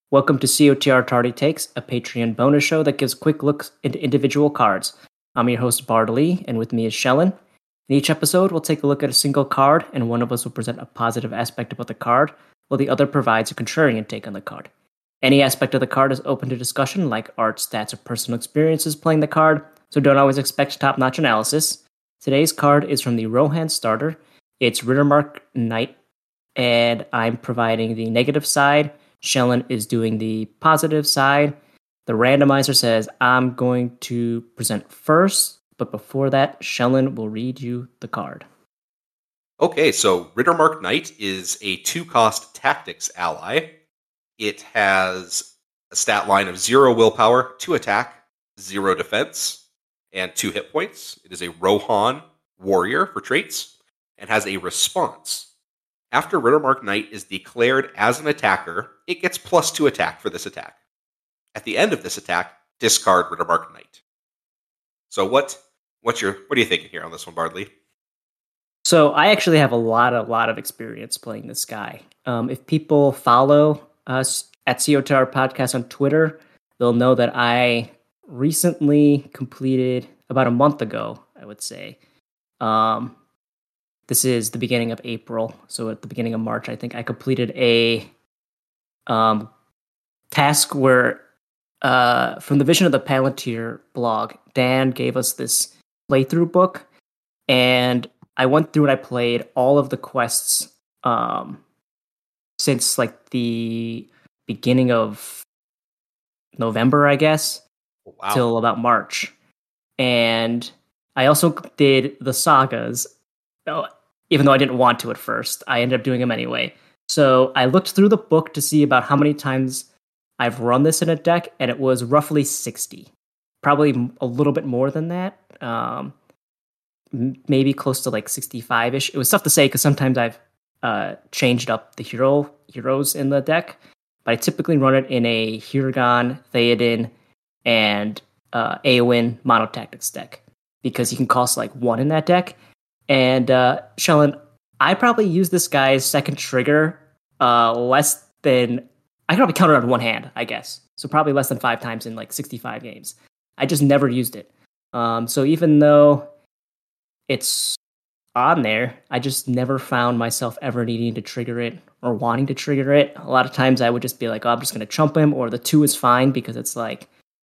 Welcome to COTR Tardy Takes, a Patreon bonus show that gives quick looks into individual cards. I'm your host, Bard Lee, and with me is Shellen. In each episode, we'll take a look at a single card, and one of us will present a positive aspect about the card, while the other provides a contrarian take on the card. Any aspect of the card is open to discussion, like art, stats, or personal experiences playing the card, so don't always expect top-notch analysis. Today's card is from the Rohan starter. It's Rittermark Knight, and I'm providing the negative side. Shellen is doing the positive side. The randomizer says I'm going to present first, but before that, Shellen will read you the card. Okay, so Rittermark Knight is a 2-cost tactics ally. It has a stat line of 0 willpower, 2 attack, 0 defense, and 2 hit points. It is a Rohan warrior for traits, and has a response. After Rittermark Knight is declared as an attacker, it gets +2 attack for this attack. At the end of this attack, discard Rittermark Knight. So what are you thinking here on this one, Bardley? So I actually have a lot of experience playing this guy. If people follow us at COTR Podcast on Twitter, they'll know that I recently completed, about a month ago, I would say. This is the beginning of April, so at the beginning of March, I think I completed a task where, from the Vision of the Palantir blog, Dan gave us this playthrough book, and I went through and I played all of the quests since like the beginning of November, I guess, till about March. And I also did the sagas. Even though I didn't want to at first, I ended up doing them anyway. So I looked through the book to see about how many times I've run this in a deck, and it was roughly 60. Probably a little bit more than that. Maybe close to like 65-ish. It was tough to say because sometimes I've changed up the heroes in the deck. But I typically run it in a Hiragan, Theoden, and Eowyn Monotactics deck. Because you can cost like 1 in that deck. And Shellen, I probably use this guy's second trigger less than... I can probably count it on one hand, I guess. So probably less than 5 times in like 65 games. I just never used it. So even though it's on there, I just never found myself ever needing to trigger it or wanting to trigger it. A lot of times I would just be like, oh, I'm just going to chump him, or the 2 is fine because it's like...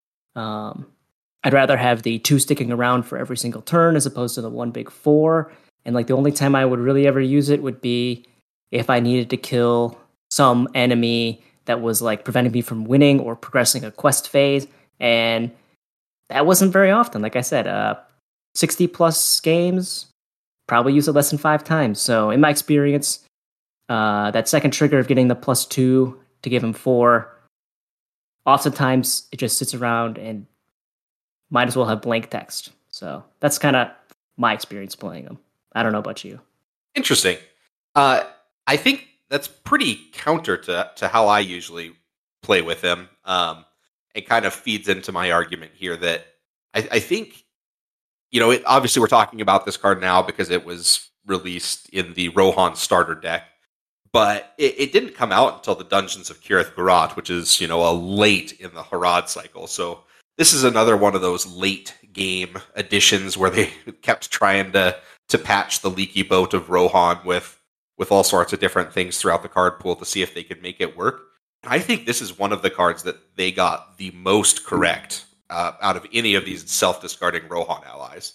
I'd rather have the 2 sticking around for every single turn as opposed to the 1 big 4. And like the only time I would really ever use it would be if I needed to kill some enemy that was like preventing me from winning or progressing a quest phase. And that wasn't very often. Like I said, 60 plus games, probably use it less than 5 times. So in my experience, that second trigger of getting the +2 to give him 4, oftentimes it just sits around and might as well have blank text. So that's kind of my experience playing him. I don't know about you. Interesting. I think that's pretty counter to how I usually play with him. It kind of feeds into my argument here that I think, obviously we're talking about this card now because it was released in the Rohan starter deck, but it didn't come out until the Dungeons of Kirith Gharad, which is, a late in the Harad cycle. So this is another one of those late game additions where they kept trying to patch the leaky boat of Rohan with all sorts of different things throughout the card pool to see if they could make it work. I think this is one of the cards that they got the most correct out of any of these self-discarding Rohan allies.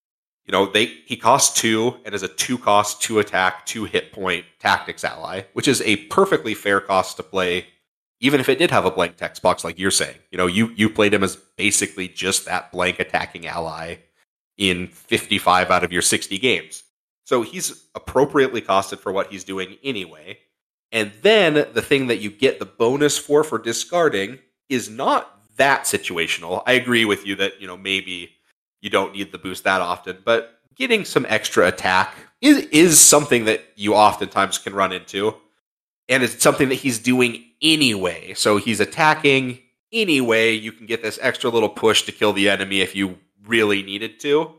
He costs 2 and is a 2-cost, 2 attack, 2 hit point tactics ally, which is a perfectly fair cost to play. Even if it did have a blank text box, like you're saying, you played him as basically just that blank attacking ally in 55 out of your 60 games. So he's appropriately costed for what he's doing anyway. And then the thing that you get the bonus for discarding is not that situational. I agree with you that, maybe you don't need the boost that often, but getting some extra attack is something that you oftentimes can run into. And it's something that he's doing anyway. So he's attacking anyway. You can get this extra little push to kill the enemy if you really needed to.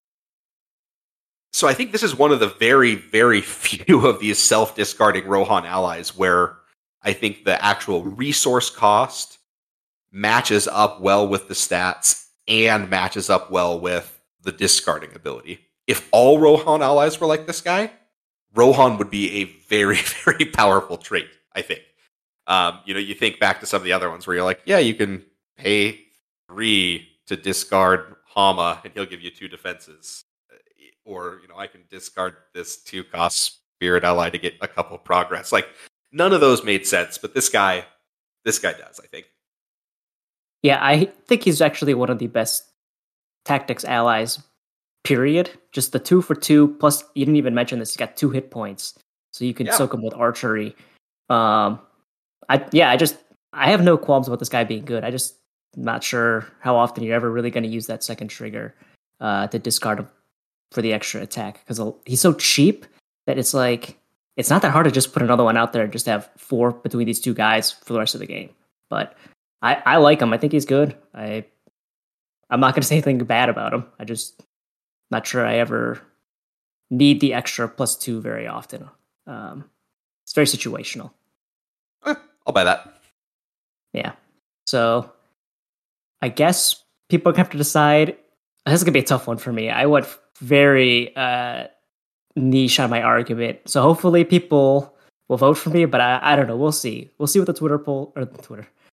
So I think this is one of the very, very few of these self-discarding Rohan allies where I think the actual resource cost matches up well with the stats and matches up well with the discarding ability. If all Rohan allies were like this guy, Rohan would be a very, very powerful trait, I think. You think back to some of the other ones where you're like, yeah, you can pay 3 to discard Hama and he'll give you 2 defenses. Or, I can discard this 2-cost Spirit Ally to get a couple progress. Like, none of those made sense, but this guy does, I think. Yeah, I think he's actually one of the best tactics allies, period. Just the 2 for 2, plus you didn't even mention this, he's got 2 hit points. So you can soak him with archery. I have no qualms about this guy being good. I just not sure how often you're ever really going to use that second trigger to discard him for the extra attack, because he's so cheap that it's like it's not that hard to just put another one out there and just have 4 between these 2 guys for the rest of the game. But I like him. I think he's good. I'm not going to say anything bad about him. I just not sure I ever need the extra +2 very often. It's very situational. I'll buy that. Yeah. So I guess people are going to have to decide. This is going to be a tough one for me. I went very niche on my argument. So hopefully people will vote for me, but I don't know. We'll see. We'll see what the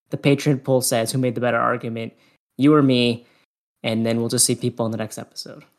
Patreon poll says, who made the better argument, you or me, and then we'll just see people in the next episode.